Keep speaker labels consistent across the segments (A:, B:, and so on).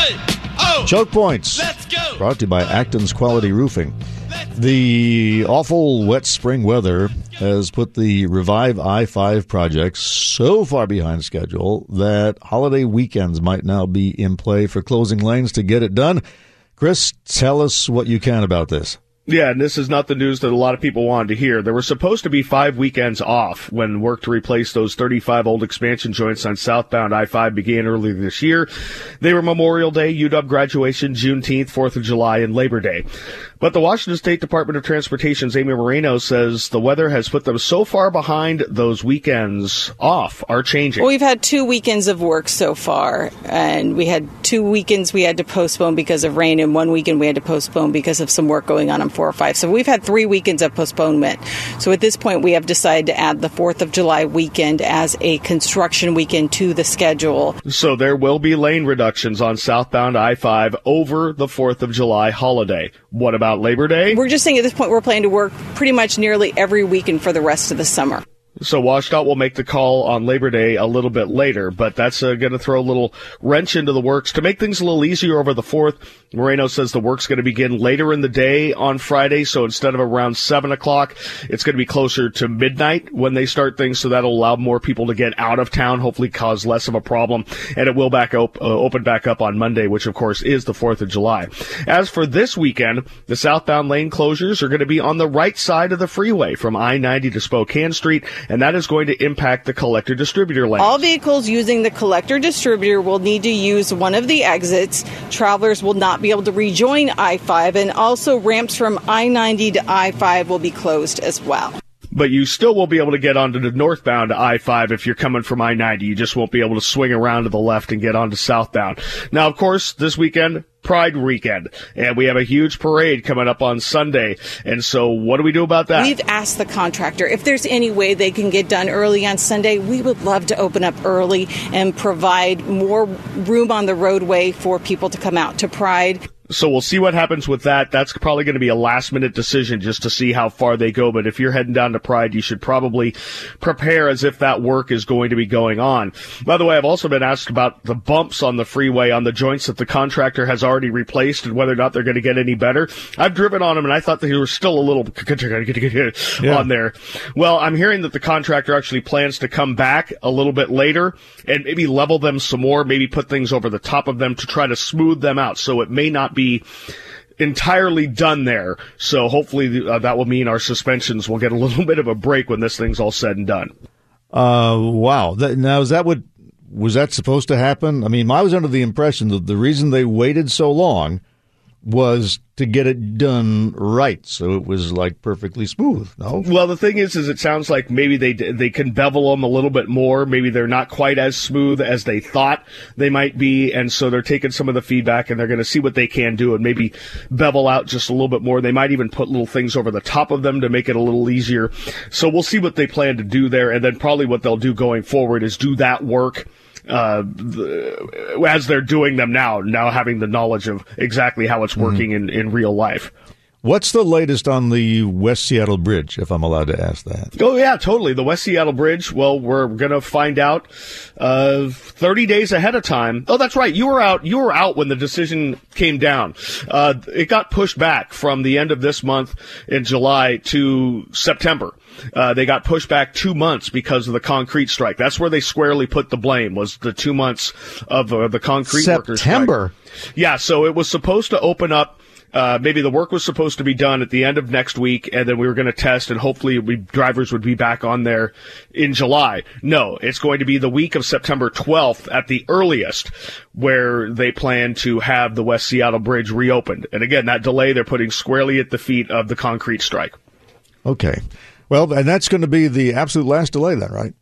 A: Choke Points.
B: Let's go.
A: Brought to you by Acton's Quality Roofing. The awful wet spring weather has put the Revive I-5 project so far behind schedule that holiday weekends might now be in play for closing lanes to get it done. Chris, tell us what you can about this.
C: Yeah, and this is not the news that a lot of people wanted to hear. There were supposed to be 5 weekends off when work to replace those 35 old expansion joints on southbound I-5 began earlier this year. They were Memorial Day, UW graduation, Juneteenth, 4th of July, and Labor Day. But the Washington State Department of Transportation's Amy Moreno says the weather has put them so far behind those weekends off are changing.
D: Well, we've had 2 weekends of work so far, and we had 2 weekends we had to postpone because of rain, and 1 weekend we had to postpone because of some work going on 4 or 5. So we've had 3 weekends of postponement. So at this point, we have decided to add the 4th of July weekend as a construction weekend to the schedule.
C: So there will be lane reductions on southbound I-5 over the 4th of July holiday. What about Labor Day?
D: We're just saying at this point we're planning to work pretty much nearly every weekend for the rest of the summer.
C: So WashDOT will make the call on Labor Day a little bit later, but that's going to throw a little wrench into the works. To make things a little easier over the 4th, Moreno says the work's going to begin later in the day on Friday, so instead of around 7 o'clock, it's going to be closer to midnight when they start things, so that'll allow more people to get out of town, hopefully cause less of a problem, and it will open back up on Monday, which of course is the 4th of July. As for this weekend, the southbound lane closures are going to be on the right side of the freeway from I-90 to Spokane Street, and that is going to impact the collector-distributor lane.
D: All vehicles using the collector-distributor will need to use one of the exits. Travelers will not be able to rejoin I-5, and also ramps from I-90 to I-5 will be closed as well.
C: But you still will be able to get onto the northbound I-5 if you're coming from I-90. You just won't be able to swing around to the left and get onto southbound. Now, of course, this weekend, Pride weekend, and we have a huge parade coming up on Sunday. And so what do we do about that?
D: We've asked the contractor if there's any way they can get done early on Sunday. We would love to open up early and provide more room on the roadway for people to come out to Pride.
C: So we'll see what happens with that. That's probably going to be a last-minute decision just to see how far they go. But if you're heading down to Pride, you should probably prepare as if that work is going to be going on. By the way, I've also been asked about the bumps on the freeway on the joints that the contractor has already replaced and whether or not they're going to get any better. I've driven on them, and I thought they were still a little on there. Well, I'm hearing that the contractor actually plans to come back a little bit later and maybe level them some more, maybe put things over the top of them to try to smooth them out. So it may not be entirely done there. So hopefully that will mean our suspensions will get a little bit of a break when this thing's all said and done.
A: Wow. Now, was that supposed to happen? I mean, I was under the impression that the reason they waited so long was to get it done right, so it was like perfectly smooth. No.
C: Well, the thing is it sounds like maybe they can bevel them a little bit more. Maybe they're not quite as smooth as they thought they might be, and so they're taking some of the feedback and they're going to see what they can do and maybe bevel out just a little bit more. They might even put little things over the top of them to make it a little easier. So we'll see what they plan to do there, and then probably what they'll do going forward is do that work as they're doing them now having the knowledge of exactly how it's working in real life.
A: What's the latest on the West Seattle Bridge, if I'm allowed to ask that?
C: Oh, yeah, totally. The West Seattle Bridge, well, we're going to find out 30 days ahead of time. Oh, that's right. You were out when the decision came down. It got pushed back from the end of this month in July to September. They got pushed back 2 months because of the concrete strike. That's where they squarely put the blame, was the 2 months of the concrete workers' strike.
A: September?
C: Yeah, so it was supposed to open up. Maybe the work was supposed to be done at the end of next week, and then we were going to test, and hopefully drivers would be back on there in July. No, it's going to be the week of September 12th at the earliest, where they plan to have the West Seattle Bridge reopened. And again, that delay they're putting squarely at the feet of the concrete strike.
A: Okay. Well, and that's going to be the absolute last delay then, right?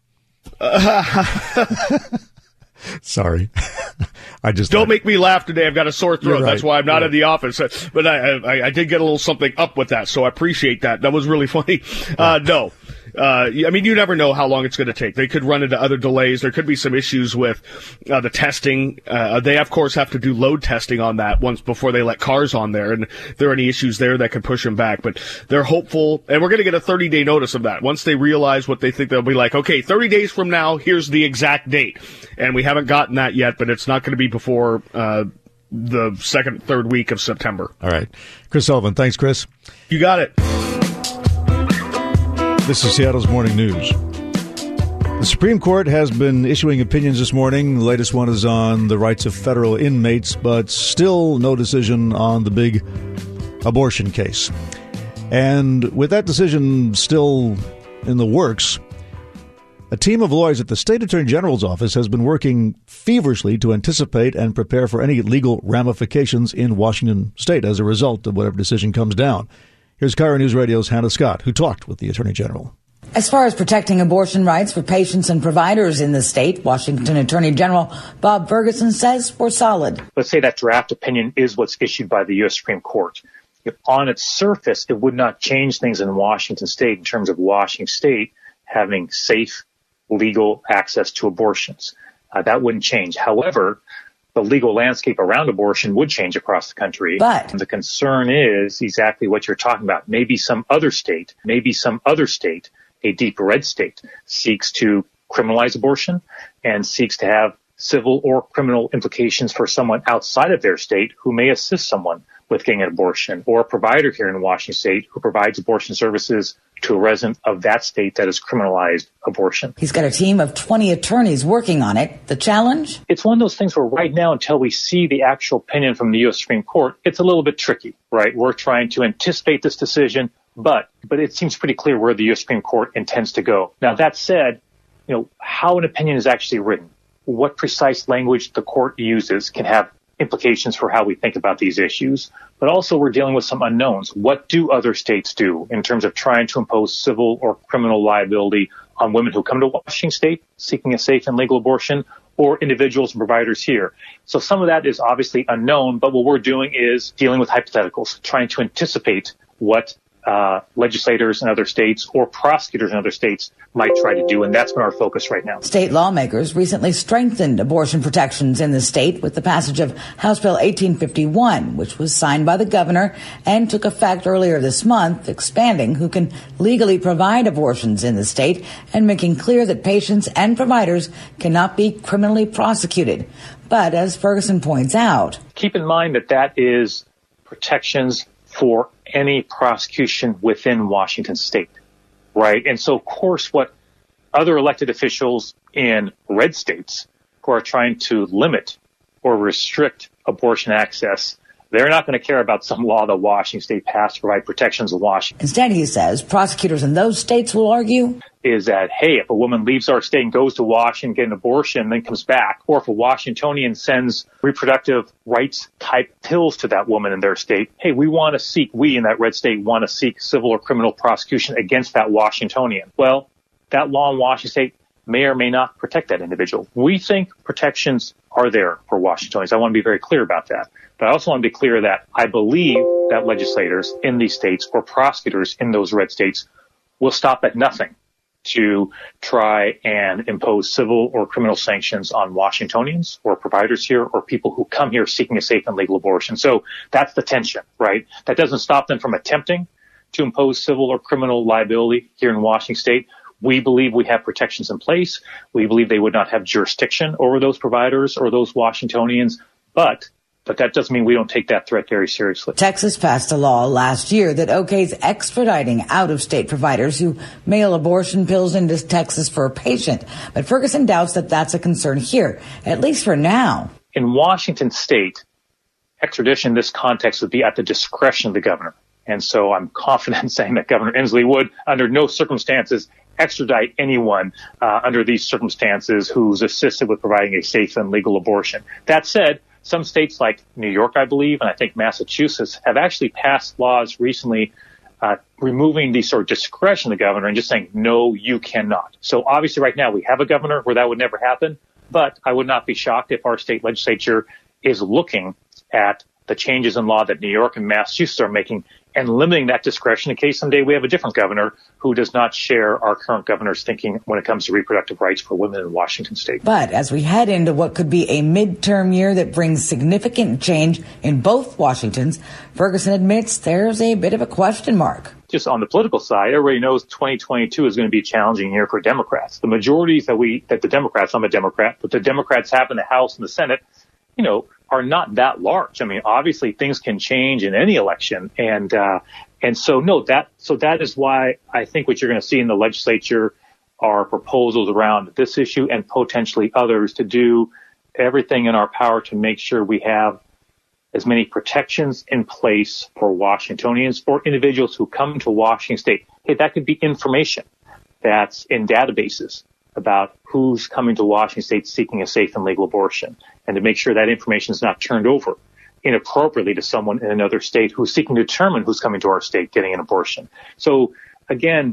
A: Sorry.
C: Don't make me laugh today. I've got a sore throat.
A: Right.
C: That's why I'm not in the office. But I did get a little something up with that, so I appreciate that. That was really funny. No. I mean, you never know how long it's going to take. They could run into other delays. There could be some issues with the testing. They, of course, have to do load testing on that once before they let cars on there. And if there are any issues there, that could push them back. But they're hopeful. And we're going to get a 30-day notice of that. Once they realize what they think, they'll be like, okay, 30 days from now, here's the exact date. And we haven't gotten that yet, but it's not going to be before the second, third week of September.
A: All right. Chris Sullivan. Thanks, Chris.
C: You got it.
A: This is Seattle's Morning News. The Supreme Court has been issuing opinions this morning. The latest one is on the rights of federal inmates, but still no decision on the big abortion case. And with that decision still in the works, a team of lawyers at the State Attorney General's office has been working feverishly to anticipate and prepare for any legal ramifications in Washington state as a result of whatever decision comes down. Here's KIRO News Radio's Hannah Scott, who talked with the Attorney General.
B: As far as protecting abortion rights for patients and providers in the state, Washington Attorney General Bob Ferguson says we're solid.
E: Let's say that draft opinion is what's issued by the U.S. Supreme Court. If on its surface it would not change things in Washington state in terms of Washington state having safe, legal access to abortions. That wouldn't change. However, the legal landscape around abortion would change across the country.
B: But
E: the concern is exactly what you're talking about. Maybe some other state, a deep red state, seeks to criminalize abortion and seeks to have civil or criminal implications for someone outside of their state who may assist someone with getting an abortion, or a provider here in Washington state who provides abortion services to a resident of that state that has criminalized abortion.
B: He's got a team of 20 attorneys working on it. The challenge?
E: It's one of those things where right now, until we see the actual opinion from the U.S. Supreme Court, it's a little bit tricky, right? We're trying to anticipate this decision, but it seems pretty clear where the U.S. Supreme Court intends to go. Now, that said, how an opinion is actually written, what precise language the court uses can have implications for how we think about these issues. But also we're dealing with some unknowns. What do other states do in terms of trying to impose civil or criminal liability on women who come to Washington state seeking a safe and legal abortion, or individuals and providers here? So some of that is obviously unknown, but what we're doing is dealing with hypotheticals, trying to anticipate what legislators in other states or prosecutors in other states might try to do, and that's been our focus right now.
B: State lawmakers recently strengthened abortion protections in the state with the passage of House Bill 1851, which was signed by the governor and took effect earlier this month, expanding who can legally provide abortions in the state and making clear that patients and providers cannot be criminally prosecuted. But as Ferguson points out,
E: keep in mind that is protections for any prosecution within Washington state, right? And so, of course, what other elected officials in red states who are trying to limit or restrict abortion access, they're not going to care about some law that Washington state passed to provide protections in Washington.
B: Instead, he says, prosecutors in those states will argue
E: is that, hey, if a woman leaves our state and goes to Washington, get an abortion, and then comes back, or if a Washingtonian sends reproductive rights type pills to that woman in their state, hey, we in that red state want to seek civil or criminal prosecution against that Washingtonian. Well, that law in Washington state may or may not protect that individual. We think protections are there for Washingtonians. I want to be very clear about that. But I also want to be clear that I believe that legislators in these states or prosecutors in those red states will stop at nothing to try and impose civil or criminal sanctions on Washingtonians or providers here or people who come here seeking a safe and legal abortion. So that's the tension, right? That doesn't stop them from attempting to impose civil or criminal liability here in Washington state. We believe we have protections in place. We believe they would not have jurisdiction over those providers or those Washingtonians, but that doesn't mean we don't take that threat very seriously.
B: Texas passed a law last year that okays extraditing out-of-state providers who mail abortion pills into Texas for a patient. But Ferguson doubts that that's a concern here, at least for now.
E: In Washington state, extradition in this context would be at the discretion of the governor. And so I'm confident in saying that Governor Inslee would, under no circumstances, extradite anyone under these circumstances who's assisted with providing a safe and legal abortion. That said, some states like New York, I believe, and I think Massachusetts have actually passed laws recently removing the sort of discretion of the governor and just saying, no, you cannot. So obviously right now we have a governor where that would never happen, but I would not be shocked if our state legislature is looking at the changes in law that New York and Massachusetts are making and limiting that discretion in case someday we have a different governor who does not share our current governor's thinking when it comes to reproductive rights for women in Washington state.
B: But as we head into what could be a midterm year that brings significant change in both Washingtons, Ferguson admits there's a bit of a question mark.
E: Just on the political side, everybody knows 2022 is going to be a challenging year for Democrats. The majorities that the Democrats, I'm a Democrat, but the Democrats have in the House and the Senate, are not that large. I mean, obviously things can change in any election. And so that is why I think what you're going to see in the legislature are proposals around this issue and potentially others to do everything in our power to make sure we have as many protections in place for Washingtonians, for individuals who come to Washington State. Hey, that could be information that's in databases about who's coming to Washington State seeking a safe and legal abortion, and to make sure that information is not turned over inappropriately to someone in another state who's seeking to determine who's coming to our state getting an abortion. So again,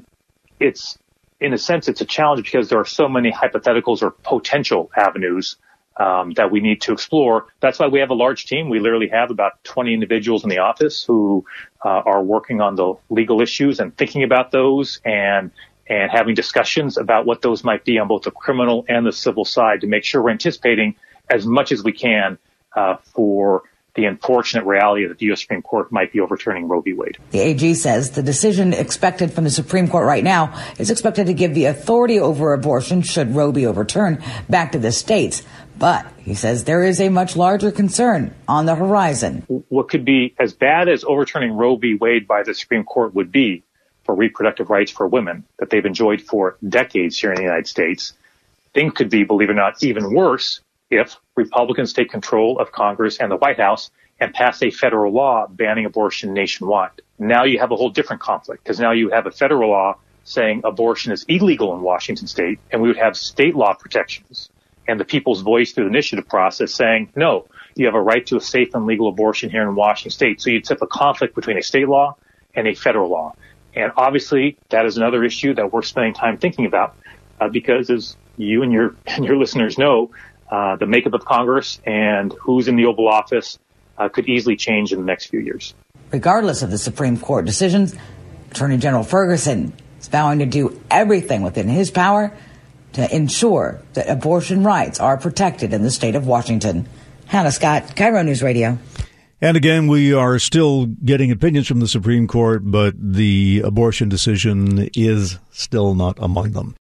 E: in a sense, it's a challenge because there are so many hypotheticals or potential avenues that we need to explore. That's why we have a large team. We literally have about 20 individuals in the office who are working on the legal issues and thinking about those and having discussions about what those might be on both the criminal and the civil side to make sure we're anticipating as much as we can for the unfortunate reality that the U.S. Supreme Court might be overturning Roe v. Wade.
B: The AG says the decision expected from the Supreme Court right now is expected to give the authority over abortion, should Roe be overturned, back to the states. But he says there is a much larger concern on the horizon.
E: What could be as bad as overturning Roe v. Wade by the Supreme Court would be for reproductive rights for women that they've enjoyed for decades here in the United States. Things could be, believe it or not, even worse if Republicans take control of Congress and the White House and pass a federal law banning abortion nationwide. Now you have a whole different conflict, because now you have a federal law saying abortion is illegal in Washington state, and we would have state law protections and the people's voice through the initiative process saying, no, you have a right to a safe and legal abortion here in Washington state. So you'd set a conflict between a state law and a federal law. And obviously that is another issue that we're spending time thinking about because, as you and your listeners know, the makeup of Congress and who's in the Oval Office could easily change in the next few years.
B: Regardless of the Supreme Court decisions, Attorney General Ferguson is vowing to do everything within his power to ensure that abortion rights are protected in the state of Washington. Hannah Scott, Cairo News Radio.
A: And again, we are still getting opinions from the Supreme Court, but the abortion decision is still not among them.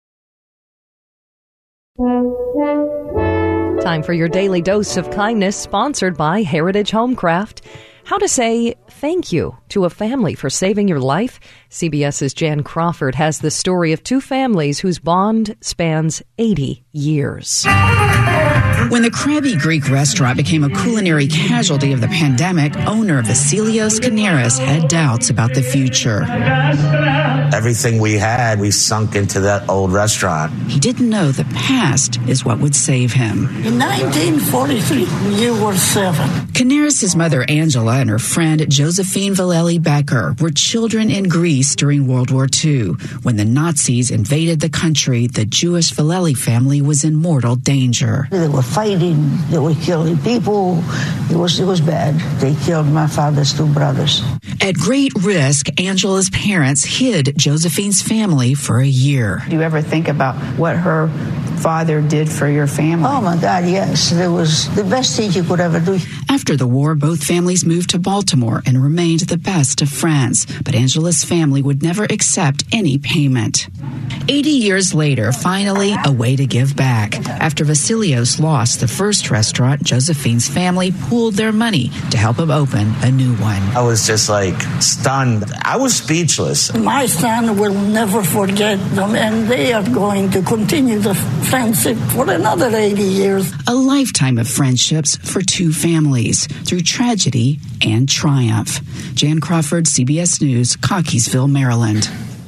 F: Time for your daily dose of kindness, sponsored by Heritage Homecraft. How to say thank you to a family for saving your life? CBS's Jan Crawford has the story of two families whose bond spans 80 years.
G: When the Krabby Greek restaurant became a culinary casualty of the pandemic, owner Vasilios Kanaris had doubts about the future.
H: Everything we had, we sunk into that old restaurant.
G: He didn't know the past is what would save him.
I: In 1943, you were 7.
G: Kanaris' mother, Angela, and her friend, Josephine Valeli Becker, were children in Greece during World War II. When the Nazis invaded the country, the Jewish Valeli family was in mortal danger.
I: They were fighting, they were killing people. It was bad. They killed my father's 2 brothers.
G: At great risk, Angela's parents hid Josephine's family for a year.
J: Do you ever think about what her father did for your family?
I: Oh, my God, yes. It was the best thing you could ever do.
G: After the war, both families moved to Baltimore and remained the best of friends. But Angela's family would never accept any payment. 80 years later, finally, a way to give back. After Vasilios lost the first restaurant, Josephine's family pooled their money to help him open a new one.
H: I was just stunned. I was speechless.
I: My son will never forget them, and they are going to continue the friendship for another 80 years.
G: A lifetime of friendships for two families through tragedy and triumph. Jan Crawford, CBS News, Cockeysville, Maryland.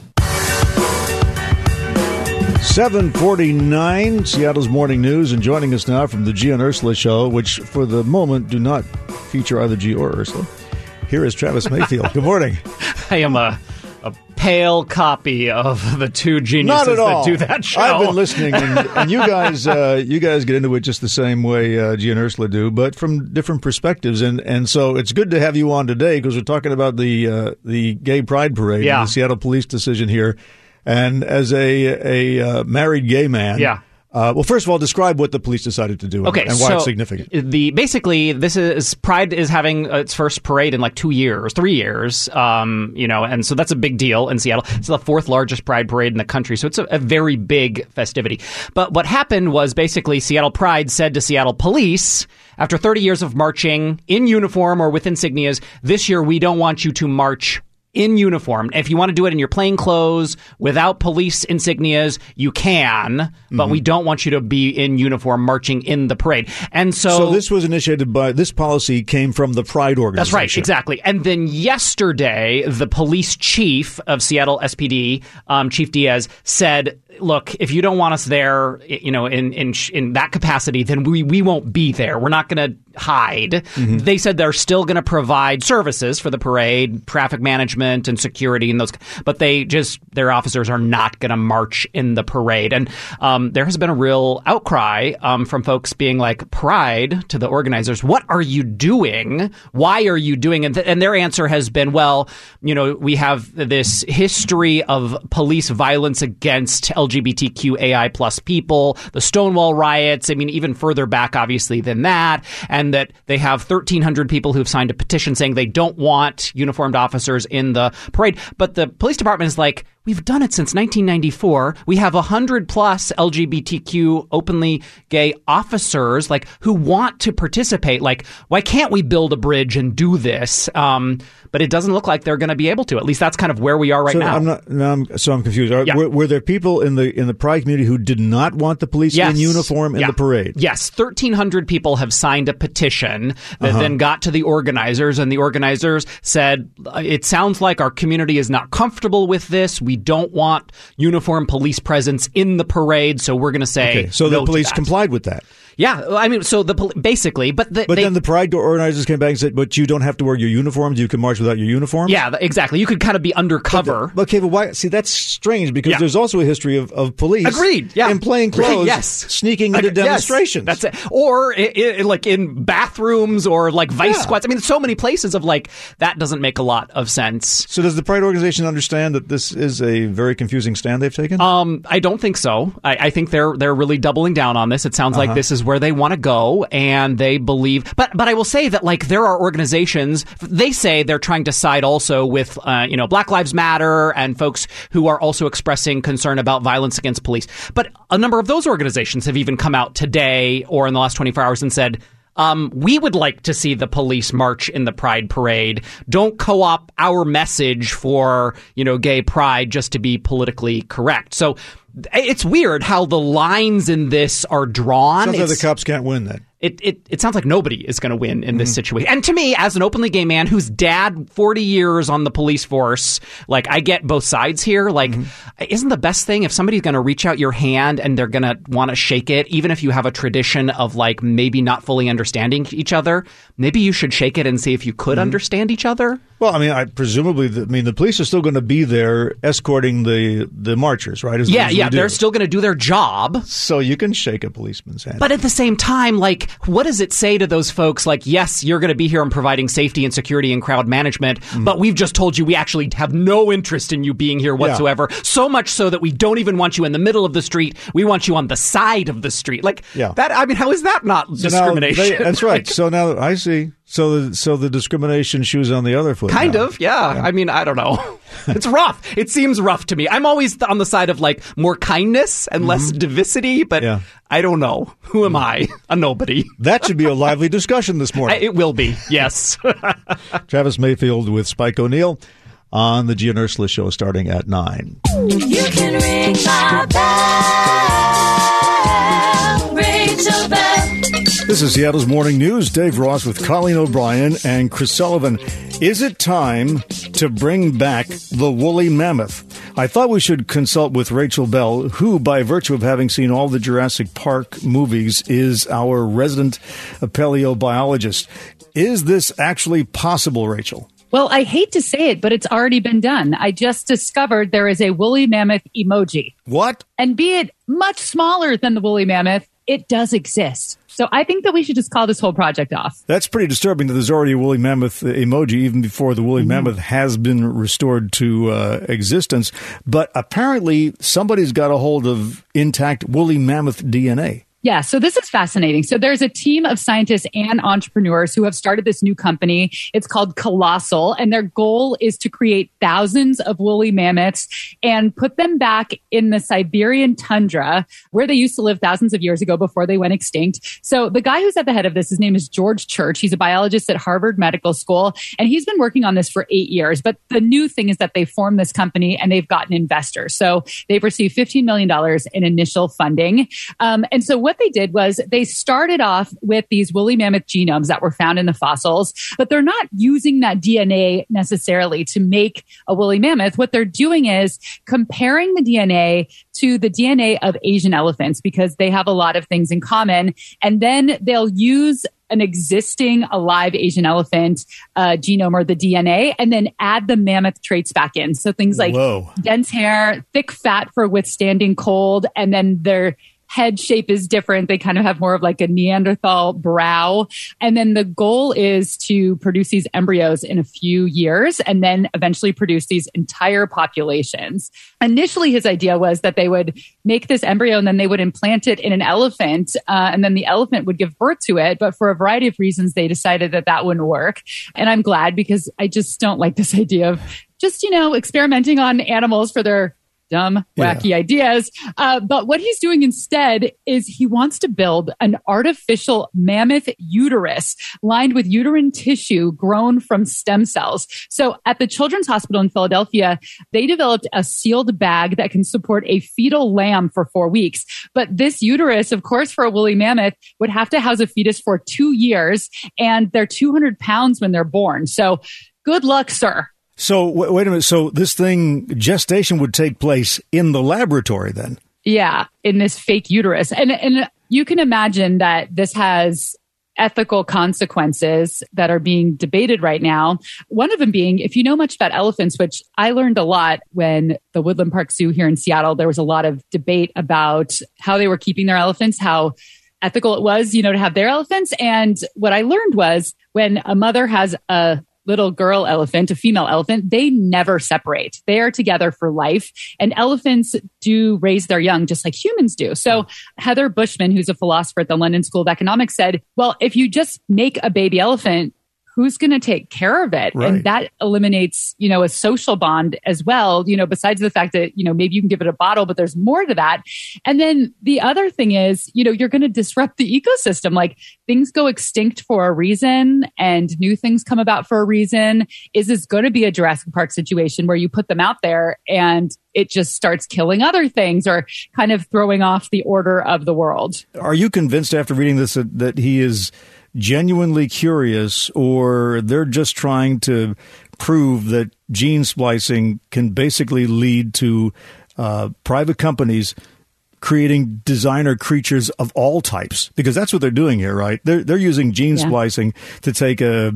A: 7:49, Seattle's Morning News, and joining us now from the G and Ursula Show, which for the moment do not feature either G or Ursula. Here is Travis Mayfield. Good morning.
K: I am a pale copy of the two geniuses that do that show.
A: I've been listening, and you guys get into it just the same way G and Ursula do, but from different perspectives. And so it's good to have you on today because we're talking about the Gay Pride Parade, and the Seattle police decision here. And as a married gay man, Well, first of all, describe what the police decided to do and why it's significant.
K: Pride is having its first parade in like 3 years, and so that's a big deal in Seattle. It's the fourth largest Pride parade in the country, so it's a very big festivity. But what happened was basically Seattle Pride said to Seattle police, after 30 years of marching in uniform or with insignias, this year we don't want you to march in uniform. If you want to do it in your plain clothes without police insignias, you can, but we don't want you to be in uniform marching in the parade. And so
A: this was initiated by, this policy came from the Pride organization.
K: That's right, exactly. And then yesterday, the police chief of Seattle SPD, Chief Diaz, said, look, if you don't want us there, in that capacity, then we won't be there. We're not going to hide. They said they're still going to provide services for the parade, traffic management and security and those, but their officers are not going to march in the parade. And there has been a real outcry from folks being like, Pride, to the organizers, what are you doing? Why are you doing it? And their answer has been, well, we have this history of police violence against LGBTQAI plus people, the Stonewall riots, even further back, obviously, than that, and that they have 1,300 people who've signed a petition saying they don't want uniformed officers in the parade. But the police department is like, we've done it since 1994. We have 100 plus LGBTQ openly gay officers who want to participate. Why can't we build a bridge and do this? But it doesn't look like they're going to be able to. At least that's kind of where we are right now.
A: I'm confused. Were there people in the Pride community who did not want the police in uniform in the parade?
K: Yes. 1,300 people have signed a petition that then got to the organizers, and the organizers said, it sounds like our community is not comfortable with this. We don't want uniformed police presence in the parade, so we're going to say
A: okay. So
K: no
A: the police complied with that.
K: Yeah, so basically, but
A: then the Pride organizers came back and said, "But you don't have to wear your uniforms. You can march without your uniform."
K: Yeah, exactly. You could kind of be undercover.
A: But why? See, that's strange because there's also a history of police.
K: Agreed. Yeah.
A: In plain clothes, sneaking into demonstrations.
K: Yes, that's it. Or in bathrooms or vice squads. So many places of that doesn't make a lot of sense.
A: So does the Pride organization understand that this is a very confusing stand they've taken?
K: I don't think so. I think they're really doubling down on this. It sounds like this is where they want to go, and they believe. But I will say that there are organizations. They say they're trying to side also with Black Lives Matter and folks who are also expressing concern about violence against police. But a number of those organizations have even come out today or in the last 24 hours and said, we would like to see the police march in the Pride parade. Don't co-opt our message for, gay pride just to be politically correct. So it's weird how the lines in this are drawn.
A: Sounds like the cops can't win then.
K: It sounds like nobody is going to win in this situation. And to me, as an openly gay man whose dad, 40 years on the police force, I get both sides here. Isn't the best thing if somebody's going to reach out your hand and they're going to want to shake it, even if you have a tradition of maybe not fully understanding each other, maybe you should shake it and see if you could understand each other?
A: Well, the police are still going to be there escorting the marchers, right?
K: They're still going to do their job.
A: So you can shake a policeman's hand.
K: But at the same time, what does it say to those folks? Yes, you're going to be here and providing safety and security and crowd management, but we've just told you we actually have no interest in you being here whatsoever. Yeah. So much so that we don't even want you in the middle of the street. We want you on the side of the street. How is that not discrimination?
A: That's right. So now I see. So the discrimination shoes on the other foot.
K: Kind of, yeah. I don't know. It's rough. It seems rough to me. I'm always on the side of more kindness and less divisity, but I don't know. Who am I? A nobody.
A: That should be a lively discussion this morning.
K: It will be, yes.
A: Travis Mayfield with Spike O'Neill on the Gia and Ursula Show starting at 9.
L: You can ring my bell, Rachel Bell.
A: This is Seattle's Morning News. Dave Ross with Colleen O'Brien and Chris Sullivan. Is it time to bring back the woolly mammoth? I thought we should consult with Rachel Bell, who, by virtue of having seen all the Jurassic Park movies, is our resident paleobiologist. Is this actually possible, Rachel?
M: Well, I hate to say it, but it's already been done. I just discovered there is a woolly mammoth emoji.
A: What?
M: And be it much smaller than the woolly mammoth, it does exist. So I think that we should just call this whole project off.
N: That's pretty disturbing that there's already a woolly mammoth emoji even before the woolly mammoth has been restored to existence. But apparently somebody's got a hold of intact woolly mammoth DNA.
M: Yeah, so this is fascinating. So there's a team of scientists and entrepreneurs who have started this new company. It's called Colossal, and their goal is to create thousands of woolly mammoths and put them back in the Siberian tundra where they used to live thousands of years ago before they went extinct. So the guy who's at the head of this, his name is George Church. He's a biologist at Harvard Medical School, and he's been working on this for 8 years. But the new thing is that they formed this company and they've gotten investors. So they've received $15 million in initial funding. And so what they did was they started off with these woolly mammoth genomes that were found in the fossils, but they're not using that DNA necessarily to make a woolly mammoth. What they're doing is comparing the DNA to the DNA of Asian elephants because they have a lot of things in common. And then they'll use an existing alive Asian elephant genome or the DNA and then add the mammoth traits back in. So things like dense hair, thick fat for withstanding cold, and then their head shape is different. They kind of have more of like a Neanderthal brow. And then the goal is to produce these embryos in a few years and then eventually produce these entire populations. Initially, his idea was that they would make this embryo and then they would implant it in an elephant and then the elephant would give birth to it. But for a variety of reasons, they decided that that wouldn't work. And I'm glad because I just don't like this idea of just, experimenting on animals for their dumb, wacky ideas. But what he's doing instead is he wants to build an artificial mammoth uterus lined with uterine tissue grown from stem cells. So at the Children's Hospital in Philadelphia, they developed a sealed bag that can support a fetal lamb for 4 weeks. But this uterus, of course, for a woolly mammoth would have to house a fetus for 2 years, and they're 200 pounds when they're born. So good luck, sir.
N: So wait a minute. So this gestation would take place in the laboratory then?
M: Yeah, in this fake uterus. And you can imagine that this has ethical consequences that are being debated right now. One of them being, if you know much about elephants, which I learned a lot when the Woodland Park Zoo here in Seattle, there was a lot of debate about how they were keeping their elephants, how ethical it was, to have their elephants. And what I learned was when a mother has a little girl elephant, a female elephant, they never separate. They are together for life. And elephants do raise their young just like humans do. So Heather Bushman, who's a philosopher at the London School of Economics, said, well, if you just make a baby elephant, who's going to take care of it? Right. And that eliminates, a social bond as well, besides the fact that, maybe you can give it a bottle, but there's more to that. And then the other thing is, you're going to disrupt the ecosystem. Like things go extinct for a reason and new things come about for a reason. Is this going to be a Jurassic Park situation where you put them out there and it just starts killing other things or kind of throwing off the order of the world?
N: Are you convinced after reading this that he is genuinely curious, or they're just trying to prove that gene splicing can basically lead to private companies creating designer creatures of all types? Because that's what they're doing here, right? They're using gene splicing to take a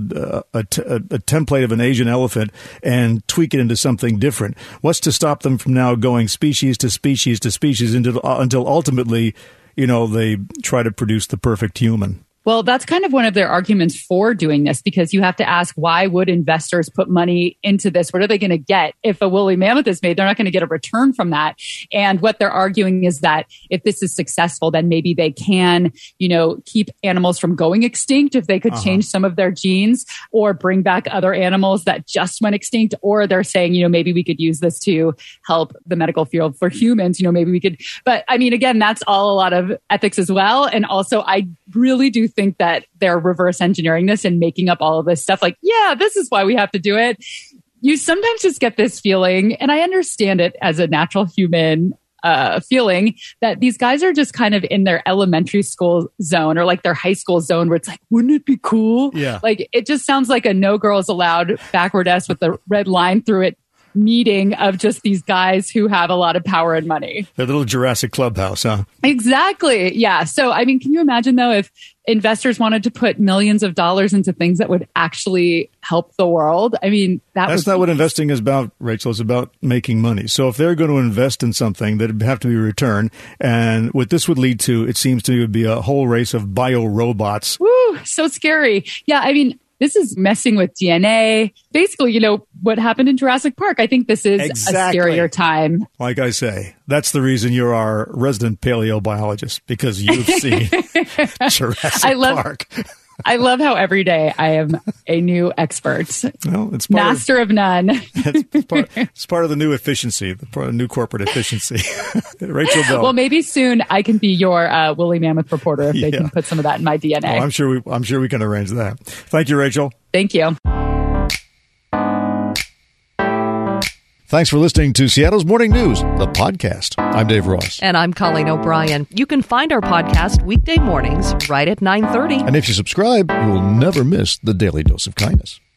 N: template of an Asian elephant and tweak it into something different. What's to stop them from now going species to species to species until ultimately, they try to produce the perfect human?
M: Well, that's kind of one of their arguments for doing this, because you have to ask, why would investors put money into this? What are they going to get? If a woolly mammoth is made, they're not going to get a return from that. And what they're arguing is that if this is successful, then maybe they can, keep animals from going extinct if they could change some of their genes or bring back other animals that just went extinct. Or they're saying, maybe we could use this to help the medical field for humans. Maybe we could. But I mean, again, that's all a lot of ethics as well. And also, I really do think that they're reverse engineering this and making up all of this stuff. Like, yeah, this is why we have to do it. You sometimes just get this feeling, and I understand it as a natural human feeling, that these guys are just kind of in their elementary school zone or like their high school zone where it's like, wouldn't it be cool?
N: Yeah.
M: Like, it just sounds like a no girls allowed backward S with the red line through it meeting of just these guys who have a lot of power and money.
N: That little Jurassic Clubhouse, huh?
M: Exactly. Yeah. So, I mean, can you imagine, though, if investors wanted to put millions of dollars into things that would actually help the world? I mean, that's
N: not what investing is about, Rachel. It's about making money. So if they're going to invest in something, that'd have to be a return. And what this would lead to, it seems to me, would be a whole race of bio-robots.
M: Woo, so scary. Yeah, I mean, this is messing with DNA. Basically, what happened in Jurassic Park. I think this is a scarier time.
N: Like I say, that's the reason you're our resident paleobiologist, because you've seen Jurassic Park.
M: I love how every day I am a new expert.
N: Well, it's
M: master of none.
N: It's part of the new efficiency, part of the new corporate efficiency. Rachel Bell.
M: Well, maybe soon I can be your woolly mammoth reporter if they can put some of that in my DNA.
N: Well, I'm sure we can arrange that. Thank you, Rachel.
M: Thank you.
A: Thanks for listening to Seattle's Morning News, the podcast. I'm Dave Ross.
F: And I'm Colleen O'Brien. You can find our podcast weekday mornings right at 9:30.
A: And if you subscribe, you will never miss the Daily Dose of Kindness.